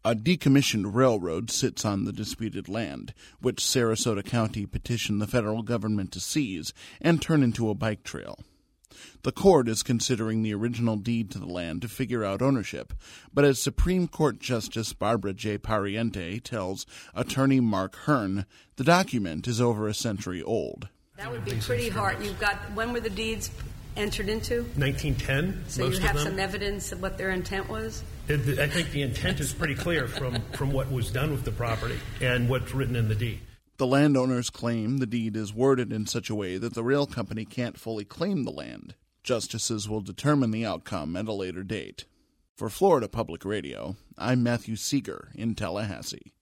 A decommissioned railroad sits on the disputed land, which Sarasota County petitioned the federal government to seize and turn into a bike trail. The court is considering the original deed to the land to figure out ownership, but as Supreme Court Justice Barbara J. Pariente tells attorney Mark Hearn, the document is over a century old. That would be pretty hard. When were the deeds entered into? 1910. So you have some evidence of what their intent was? I think the intent is pretty clear from what was done with the property and what's written in the deed. The landowners claim the deed is worded in such a way that the rail company can't fully claim the land. Justices will determine the outcome at a later date. For Florida Public Radio, I'm Matthew Seeger in Tallahassee.